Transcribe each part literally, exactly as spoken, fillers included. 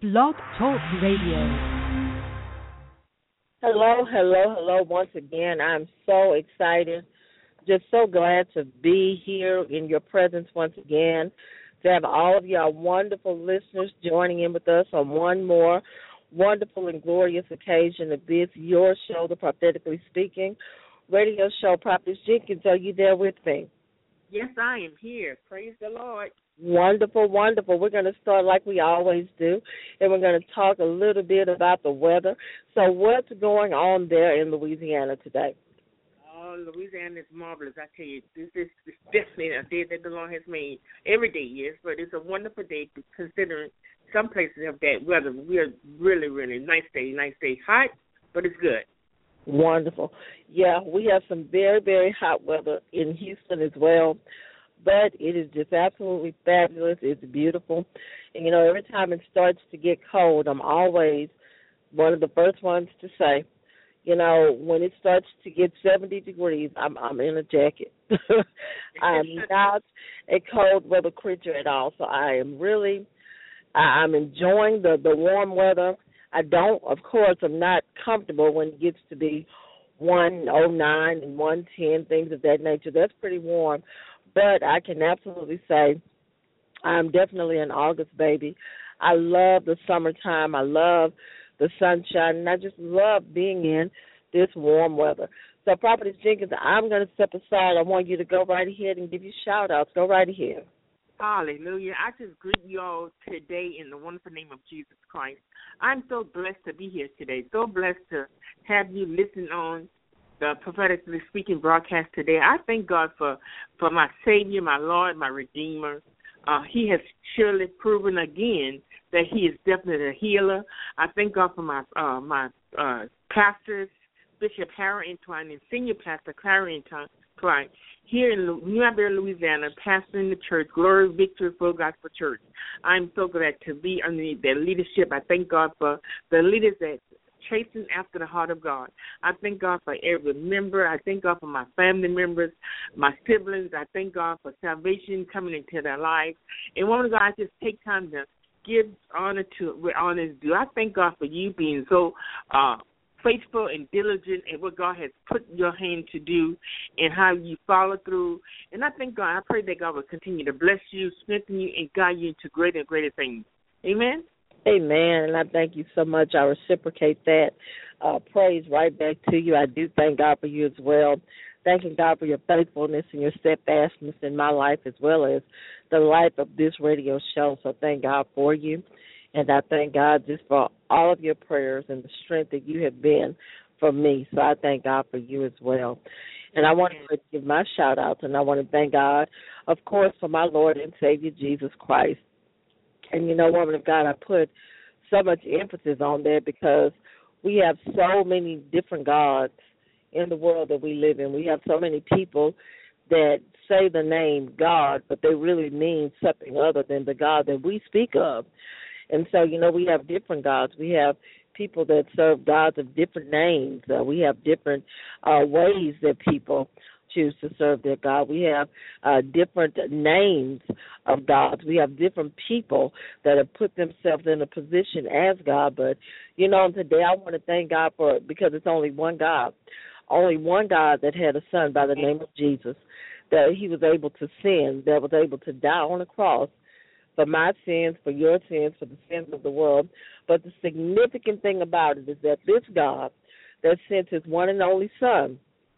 Blog Talk Radio. Hello, hello, hello once again. I'm so excited, just so glad to be here in your presence once again, to have all of your wonderful listeners joining in with us on one more wonderful and glorious occasion of this, your show, The Prophetically Speaking radio show. Prophet Jenkins, are you there with me? Yes, I am here. Praise the Lord. Wonderful, wonderful. We're going to start like we always do, and we're going to talk a little bit about the weather. So what's going on there in Louisiana today? Oh, Louisiana is marvelous. I tell you, this is this definitely a day that the Lord has made. Every day is, but it's a wonderful day considering some places have that weather. We are really, really nice day, nice day. Hot, but it's good. Wonderful. Yeah, we have some very, very hot weather in Houston as well. But it is just absolutely fabulous. It's beautiful. And, you know, every time it starts to get cold, I'm always one of the first ones to say, you know, when it starts to get seventy degrees, I'm I'm in a jacket. I'm not a cold weather creature at all. So I am really, I, I'm enjoying the, the warm weather. I don't, of course, I'm not comfortable when it gets to be one oh nine and one ten, things of that nature. That's pretty warm. But I can absolutely say I'm definitely an August baby. I love the summertime. I love the sunshine, and I just love being in this warm weather. So, Prophetess Jenkins, I'm going to step aside. I want you to go right ahead and give you shout-outs. Go right ahead. Hallelujah. I just greet you all today in the wonderful name of Jesus Christ. I'm so blessed to be here today, so blessed to have you listen on the Prophetically Speaking broadcast today. I thank God for, for my Savior, my Lord, my Redeemer. Uh, he has surely proven again that he is definitely a healer. I thank God for my uh, my uh, pastors, Bishop Harry Entwine and Senior Pastor Clara Entwine, here in New Iberia, Louisiana, pastoring the church, Glory Victory Full Gospel Church. I'm so glad to be under their leadership. I thank God for the leaders that chasing after the heart of God. I thank God for every member. I thank God for my family members, my siblings. I thank God for salvation coming into their lives. And one of God, I just take time to give honor to where honor is due. I thank God for you being so uh, faithful and diligent in what God has put in your hand to do and how you follow through. And I thank God, I pray that God will continue to bless you, strengthen you, and guide you into greater and greater things. Amen. Amen, and I thank you so much. I reciprocate that uh, praise right back to you. I do thank God for you as well. Thanking God for your faithfulness and your steadfastness in my life as well as the life of this radio show. So thank God for you, and I thank God just for all of your prayers and the strength that you have been for me. So I thank God for you as well. And I want to give my shout-out, and I want to thank God, of course, for my Lord and Savior, Jesus Christ. And, you know, woman of God, I put so much emphasis on that because we have so many different gods in the world that we live in. We have so many people that say the name God, but they really mean something other than the God that we speak of. And so, you know, we have different gods. We have people that serve gods of different names. Uh, we have different uh, ways that people choose to serve their God. We have uh, different names of gods. We have different people that have put themselves in a position as God. But, you know, today I want to thank God for it because it's only one God, only one God that had a son by the name of Jesus, that he was able to sin, that was able to die on a cross for my sins, for your sins, for the sins of the world. But the significant thing about it is that this God that sent his one and only son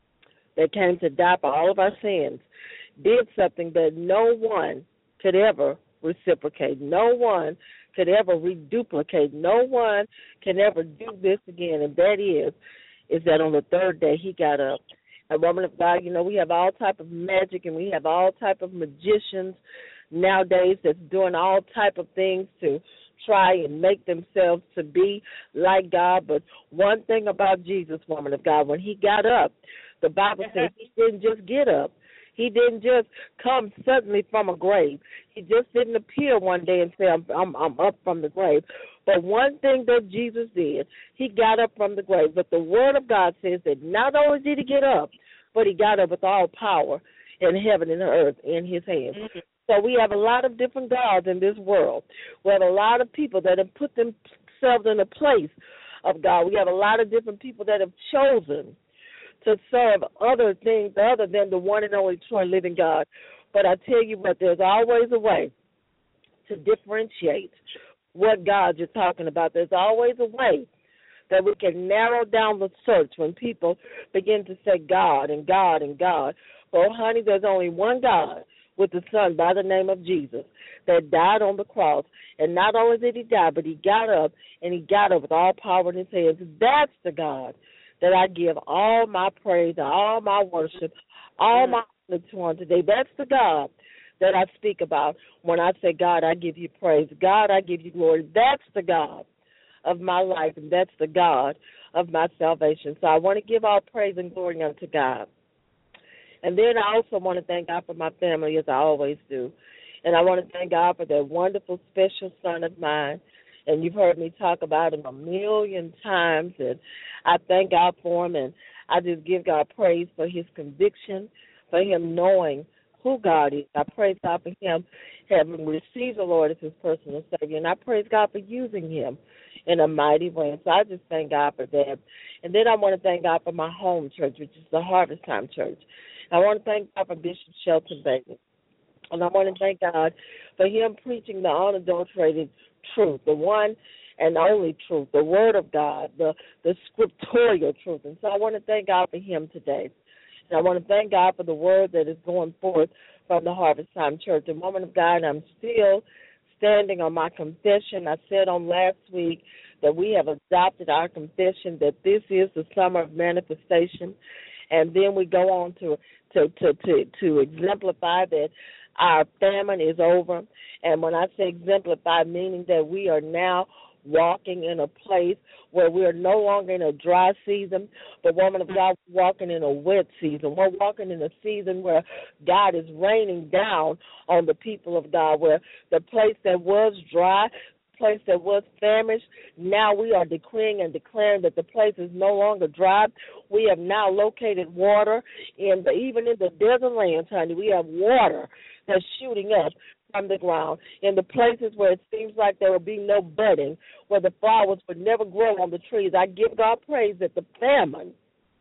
that came to die for all of our sins, did something that no one could ever reciprocate. No one could ever reduplicate. No one can ever do this again, and that is, is that on the third day he got up. A woman of God, you know, we have all type of magic and we have all type of magicians nowadays that's doing all type of things to try and make themselves to be like God. But one thing about Jesus, woman of God, when he got up, the Bible says he didn't just get up. He didn't just come suddenly from a grave. He just didn't appear one day and say, I'm, I'm, I'm up from the grave. But one thing that Jesus did, he got up from the grave. But the Word of God says that not only did he get up, but he got up with all power in heaven and earth in his hands. Mm-hmm. So we have a lot of different gods in this world. We have a lot of people that have put themselves in a place of God. We have a lot of different people that have chosen to serve other things other than the one and only true and living God. But I tell you what, there's always a way to differentiate what God you're talking about. There's always a way that we can narrow down the search when people begin to say God and God and God. Well, honey, there's only one God with the Son by the name of Jesus that died on the cross. And not only did he die, but he got up, and he got up with all power in his hands. That's the God that I give all my praise, all my worship, all my honor to on today. That's the God that I speak about when I say, God, I give you praise. God, I give you glory. That's the God of my life, and that's the God of my salvation. So I want to give all praise and glory unto God. And then I also want to thank God for my family, as I always do. And I want to thank God for that wonderful, special son of mine. And you've heard me talk about him a million times, and I thank God for him, and I just give God praise for his conviction, for him knowing who God is. I praise God for him having received the Lord as his personal Savior, and I praise God for using him in a mighty way. So I just thank God for that. And then I want to thank God for my home church, which is the Harvest Time Church. I want to thank God for Bishop Shelton Bailey. And I want to thank God for him preaching the unadulterated truth, the one and only truth, the word of God, the, the scriptorial truth. And so I want to thank God for him today. And I want to thank God for the word that is going forth from the Harvest Time Church. And woman of God, I'm still standing on my confession. I said on last week that we have adopted our confession that this is the summer of manifestation. And then we go on to to, to, to, to exemplify that our famine is over. And when I say exemplify, meaning that we are now walking in a place where we are no longer in a dry season, but woman of God, we're walking in a wet season. We're walking in a season where God is raining down on the people of God, where the place that was dry, place that was famished, now we are decreeing and declaring that the place is no longer dry. We have now located water in the, even in the desert lands, honey. We have water that's shooting up from the ground in the places where it seems like there will be no budding, where the flowers would never grow on the trees. I give God praise that the famine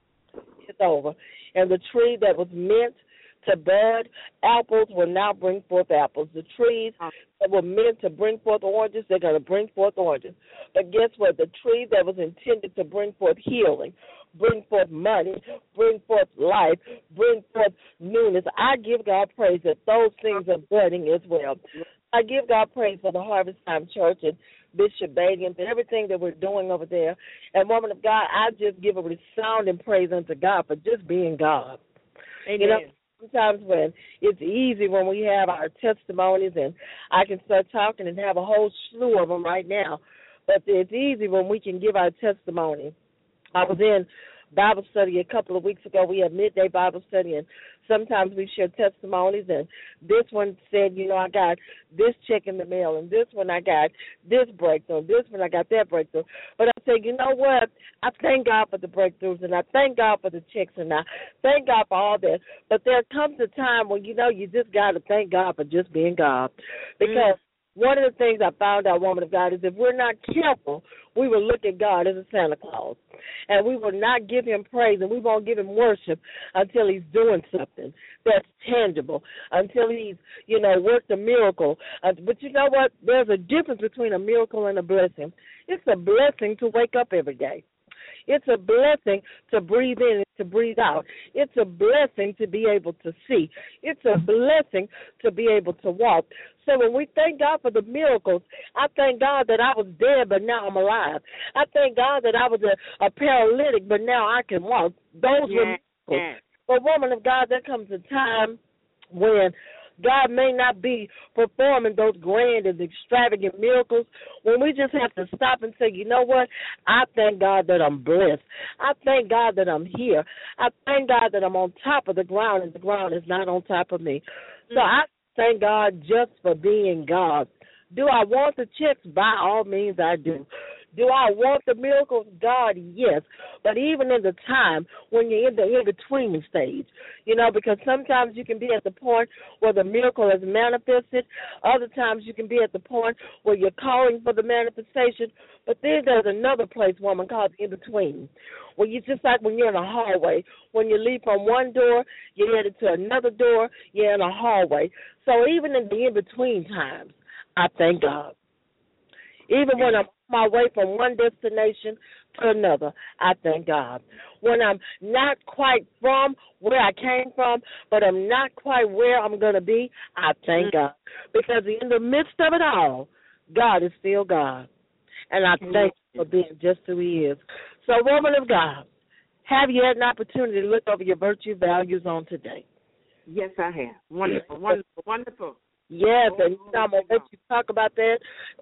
is over, and the tree that was meant to bud apples will now bring forth apples. The trees that were meant to bring forth oranges, they're going to bring forth oranges. But guess what? The tree that was intended to bring forth healing, bring forth money, bring forth life, bring forth newness, I give God praise that those things are budding as well. I give God praise for the Harvest Time Church and Bishop Bailey and everything that we're doing over there. And woman of God, I just give a resounding praise unto God for just being God. Amen. You know, sometimes when it's easy when we have our testimonies, and I can start talking and have a whole slew of them right now, but it's easy when we can give our testimony. I was in Bible study a couple of weeks ago. We have midday Bible study, and sometimes we share testimonies, and this one said, you know, I got this check in the mail, and this one I got this breakthrough, this one I got that breakthrough. But I said, you know what? I thank God for the breakthroughs, and I thank God for the checks, and I thank God for all that. But there comes a time when, you know, you just got to thank God for just being God. Because mm-hmm. one of the things I found out, woman of God, is if we're not careful, we will look at God as a Santa Claus, and we will not give him praise, and we won't give him worship until he's doing something that's tangible, until he's, you know, worked a miracle. Uh, but you know what? There's a difference between a miracle and a blessing. It's a blessing to wake up every day. It's a blessing to breathe in and to breathe out. It's a blessing to be able to see. It's a blessing to be able to walk. So when we thank God for the miracles, I thank God that I was dead, but now I'm alive. I thank God that I was a, a paralytic, but now I can walk. Those yeah. were miracles. Yeah. But woman of God, there comes a time when God may not be performing those grand and extravagant miracles, when we just have to stop and say, you know what, I thank God that I'm blessed. I thank God that I'm here. I thank God that I'm on top of the ground and the ground is not on top of me. So mm-hmm. I thank God just for being God. Do I want the checks? By all means, I do. Do I want the miracles? God, yes. But even in the time when you're in the in-between stage, you know, because sometimes you can be at the point where the miracle is manifested. Other times you can be at the point where you're calling for the manifestation. But then there's another place, woman, called in-between. Well, you just like when you're in a hallway. When you leave from one door, you're headed to another door, you're in a hallway. So even in the in-between times, I thank God. Even when I'm on my way from one destination to another, I thank God. When I'm not quite from where I came from, but I'm not quite where I'm going to be, I thank God. Because in the midst of it all, God is still God. And I thank Him for being just who He is. So, woman of God, have you had an opportunity to look over your virtue values on today? Yes, I have. Wonderful, wonderful, wonderful. Yes, and I'm going to let you talk about that.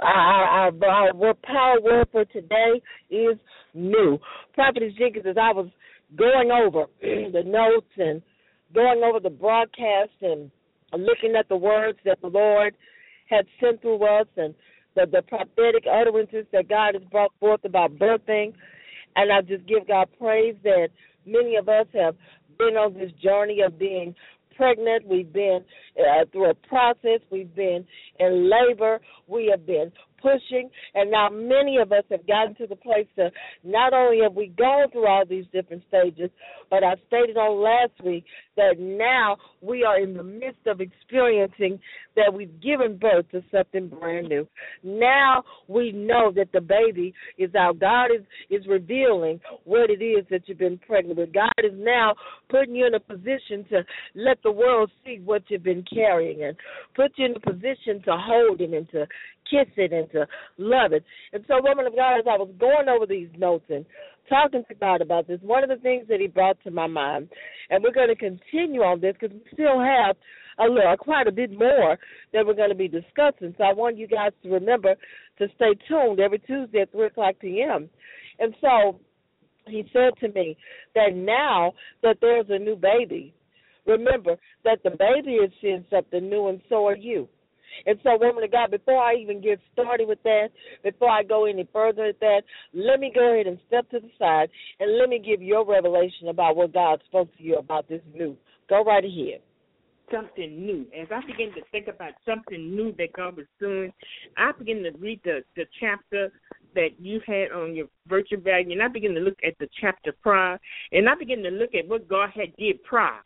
Our, our, our power word for today is new. Prophetess Jenkins, as I was going over the notes and going over the broadcast and looking at the words that the Lord had sent through us and the, the prophetic utterances that God has brought forth about birthing, and I just give God praise that many of us have been on this journey of being pregnant. We've been uh, through a process. We've been in labor. We have been pushing, and now many of us have gotten to the place that not only have we gone through all these different stages, but I stated on last week that now we are in the midst of experiencing that we've given birth to something brand new. Now we know that the baby is out. God is, is revealing what it is that you've been pregnant with. God is now putting you in a position to let the world see what you've been carrying and put you in a position to hold it and to kiss it and to love it. And so, woman of God, as I was going over these notes and talking to God about this, one of the things that He brought to my mind, and we're going to continue on this because we still have a little, quite a bit more that we're going to be discussing. So I want you guys to remember to stay tuned every Tuesday at three o'clock p.m. And so He said to me that now that there's a new baby, remember that the baby is seeing something new, and so are you. And so, woman of God, before I even get started with that, before I go any further with that, let me go ahead and step to the side and let me give your revelation about what God spoke to you about this new. Go right ahead. Something new. As I begin to think about something new that God was doing, I begin to read the, the chapter that you had on your virtue value, and I begin to look at the chapter prior, and I begin to look at what God had did prior.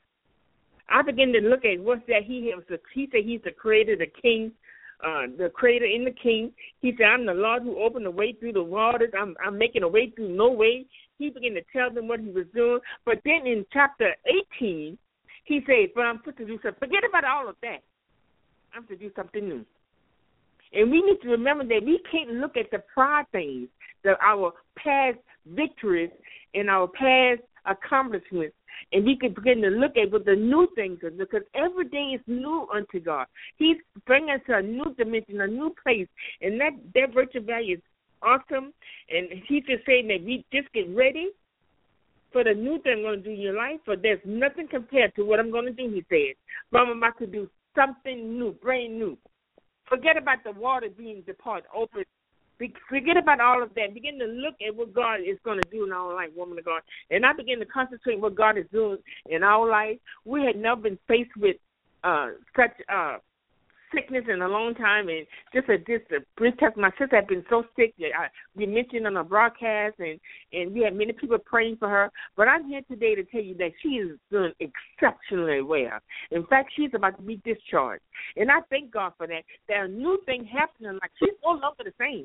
I begin to look at what's that he has. He said he's the creator, the king, uh, the creator and the king. He said, I'm the Lord who opened the way through the waters. I'm, I'm making a way through no way. He began to tell them what he was doing. But then in chapter eighteen, he said, but I'm put to do something. Forget about all of that. I'm to do something new. And we need to remember that we can't look at the prior things, the, our past victories and our past accomplishments, and we can begin to look at what the new things are, because every day is new unto God. He's bringing us to a new dimension, a new place, and that, that virtue value is awesome. And He's just saying that we just get ready for the new thing I'm going to do in your life, for there's nothing compared to what I'm going to do, He said. But I'm about to do something new, brand new. Forget about the water being departed, open. Forget about all of that. Begin to look at what God is going to do in our life, woman of God. And I begin to concentrate on what God is doing in our life. We had never been faced with uh, such uh, sickness in a long time. And just a, just a brief test, my sister had been so sick that I, we mentioned on a broadcast, and, and we had many people praying for her. But I'm here today to tell you that she is doing exceptionally well. In fact, she's about to be discharged. And I thank God for that. That a new thing happening, like she's no longer the same.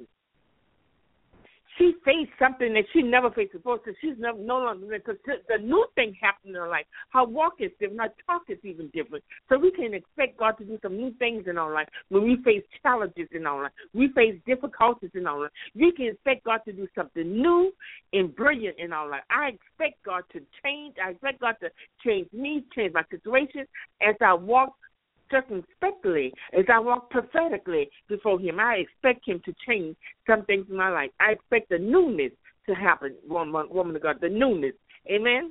She faced something that she never faced before, so she's never, no longer, because the new thing happened in her life. Her walk is different, her talk is even different. So we can expect God to do some new things in our life when we face challenges in our life. We face difficulties in our life. We can expect God to do something new and brilliant in our life. I expect God to change. I expect God to change me, change my situation as I walk circumspectly, as I walk prophetically before Him. I expect Him to change some things in my life. I expect the newness to happen, woman, woman of God, the newness. Amen?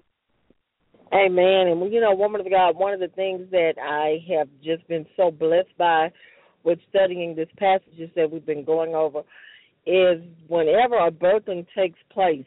Amen. And, you know, woman of God, one of the things that I have just been so blessed by with studying this passages that we've been going over is whenever a birthing takes place,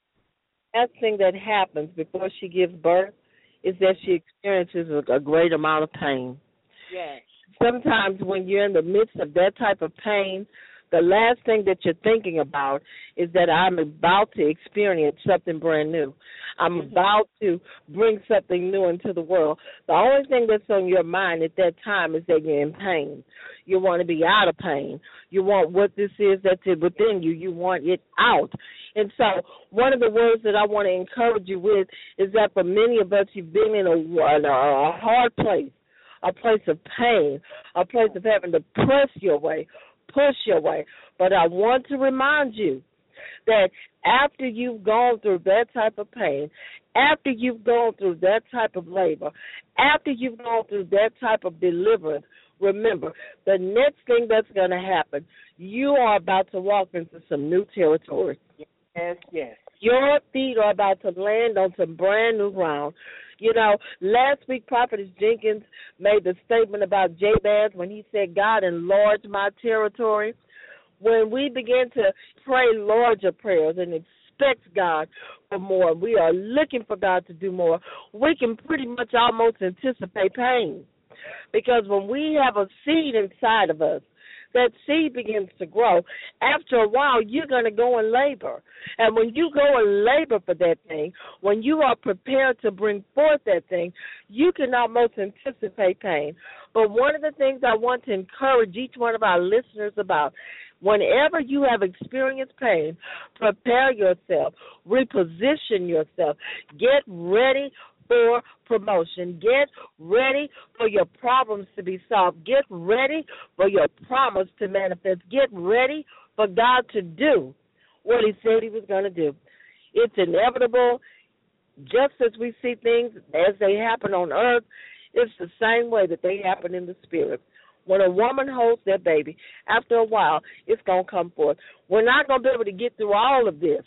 that thing that happens before she gives birth is that she experiences a, a great amount of pain. Yes. Sometimes when you're in the midst of that type of pain, the last thing that you're thinking about is that I'm about to experience something brand new. I'm mm-hmm. about to bring something new into the world. The only thing that's on your mind at that time is that you're in pain. You want to be out of pain. You want what this is that's within you. You want it out. And so one of the words that I want to encourage you with is that for many of us, you've been in a, in a hard place, a place of pain, a place of having to press your way, push your way. But I want to remind you that after you've gone through that type of pain, after you've gone through that type of labor, after you've gone through that type of deliverance, remember, the next thing that's going to happen, you are about to walk into some new territory. Yes, yes. Your feet are about to land on some brand new ground. You know, last week Prophetess Jenkins made the statement about Jabez when he said, God enlarged my territory. When we begin to pray larger prayers and expect God for more, we are looking for God to do more, we can pretty much almost anticipate pain. Because when we have a seed inside of us, that seed begins to grow. After a while, you're going to go in labor. And when you go in labor for that thing, when you are prepared to bring forth that thing, you can almost anticipate pain. But one of the things I want to encourage each one of our listeners about, whenever you have experienced pain, prepare yourself, reposition yourself, get ready for promotion. Get ready for your problems to be solved. Get ready for your promise to manifest. Get ready for God to do what he said he was going to do. It's inevitable. Just as we see things as they happen on earth, it's the same way that they happen in the spirit. When a woman holds their baby, after a while, it's going to come forth. We're not going to be able to get through all of this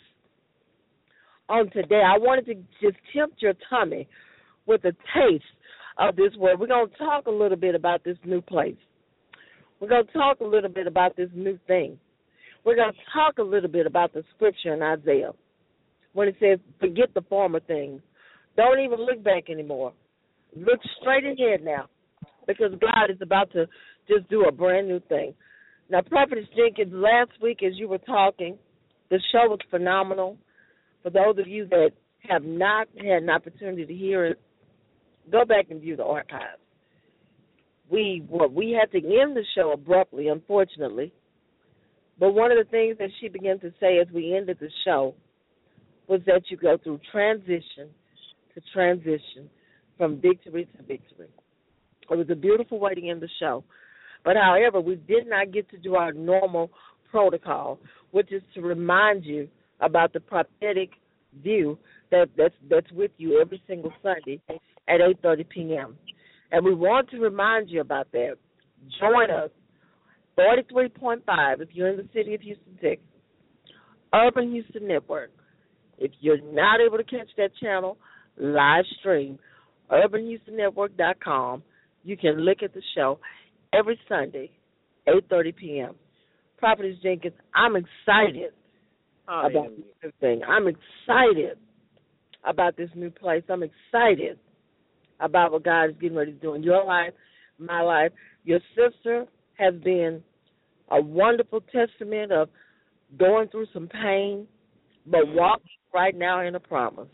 on today. I wanted to just tempt your tummy with a taste of this word. We're going to talk a little bit about this new place. We're going to talk a little bit about this new thing. We're going to talk a little bit about the scripture in Isaiah when it says, forget the former things. Don't even look back anymore. Look straight ahead now, because God is about to just do a brand new thing. Now, Prophetess Jenkins, last week as you were talking, the show was phenomenal. For those of you that have not had an opportunity to hear it, go back and view the archives. We well, we had to end the show abruptly, unfortunately. But one of the things that she began to say as we ended the show was that you go through transition to transition, from victory to victory. It was a beautiful way to end the show. But, however, we did not get to do our normal protocol, which is to remind you about the prophetic view that, that's, that's with you every single Sunday at eight thirty p.m. And we want to remind you about that. Join us, forty-three point five if you're in the city of Houston, Texas, Urban Houston Network. If you're not able to catch that channel, live stream, urban houston network dot com. You can look at the show every Sunday, eight thirty p.m. Prophetess Jenkins, I'm excited oh, about yeah. this new thing. I'm excited about this new place. I'm excited about what God is getting ready to do in your life, my life. Your sister has been a wonderful testament of going through some pain, but walking right now in a promise.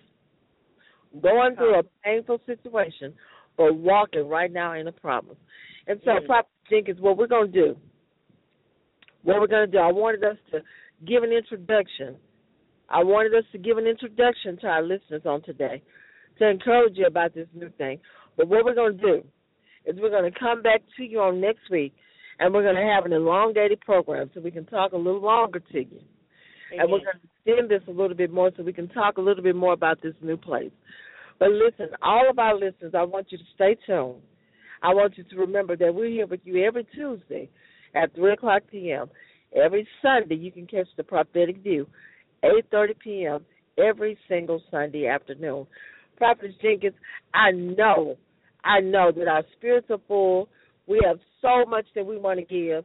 Going through a painful situation, but walking right now in a promise. And so, mm-hmm. Prophet Jenkins, what we're going to do, what we're going to do, I wanted us to give an introduction. I wanted us to give an introduction to our listeners on today to encourage you about this new thing. But what we're going to do is we're going to come back to you on next week, and we're going to have an elongated program so we can talk a little longer to you. Amen. And we're going to extend this a little bit more so we can talk a little bit more about this new place. But listen, all of our listeners, I want you to stay tuned. I want you to remember that we're here with you every Tuesday at three o'clock p.m. Every Sunday you can catch the Prophetic View, eight thirty p.m. every single Sunday afternoon. Prophetess Jenkins, I know, I know that our spirits are full. We have so much that we want to give.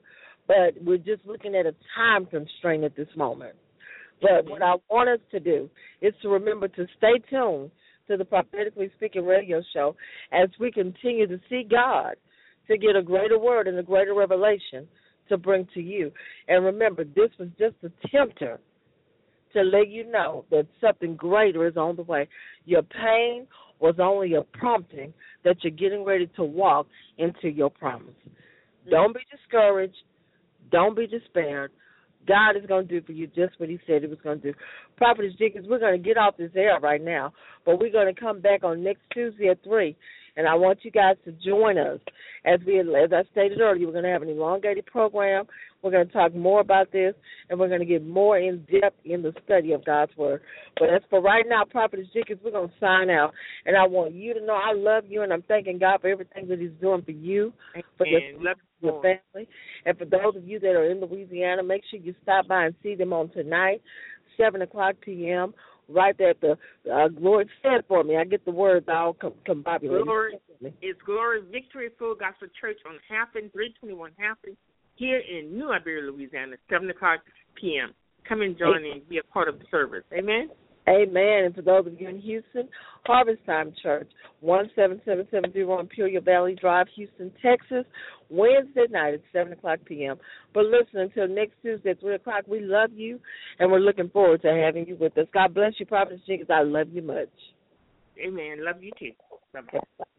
but we're just looking at a time constraint at this moment. But what I want us to do is to remember to stay tuned to the Prophetically Speaking radio show as we continue to see God to get a greater word and a greater revelation to bring to you. And remember, this was just a tempter to let you know that something greater is on the way. Your pain was only a prompting that you're getting ready to walk into your promise. Don't be discouraged. Don't be despaired. God is going to do for you just what he said he was going to do. Prophetess Jenkins, we're going to get off this air right now, but we're going to come back on next Tuesday at three, and I want you guys to join us. As we, as I stated earlier, we're going to have an elongated program. We're going to talk more about this, and we're going to get more in-depth in the study of God's Word. But as for right now, Prophetess Jenkins, we're going to sign out, and I want you to know I love you, and I'm thanking God for everything that he's doing for you, for your, your family. And for those of you that are in Louisiana, make sure you stop by and see them on tonight, seven o'clock p.m., right there at the uh, Glory. Say it for me. I get the words all com- combobulated. Glory, it's Glory Victory Full Gospel Church on Hampton, three twenty-one Hampton, here in New Iberia, Louisiana, seven o'clock p.m. Come and join Amen. And be a part of the service. Amen? Amen. And for those of you in Houston, Harvest Time Church, one seven seven seven zero Imperial Valley Drive, Houston, Texas, Wednesday night at seven o'clock p.m. But listen, until next Tuesday at three o'clock, we love you, and we're looking forward to having you with us. God bless you, Prophet Jenkins. I love you much. Amen. Love you too. Bye-bye.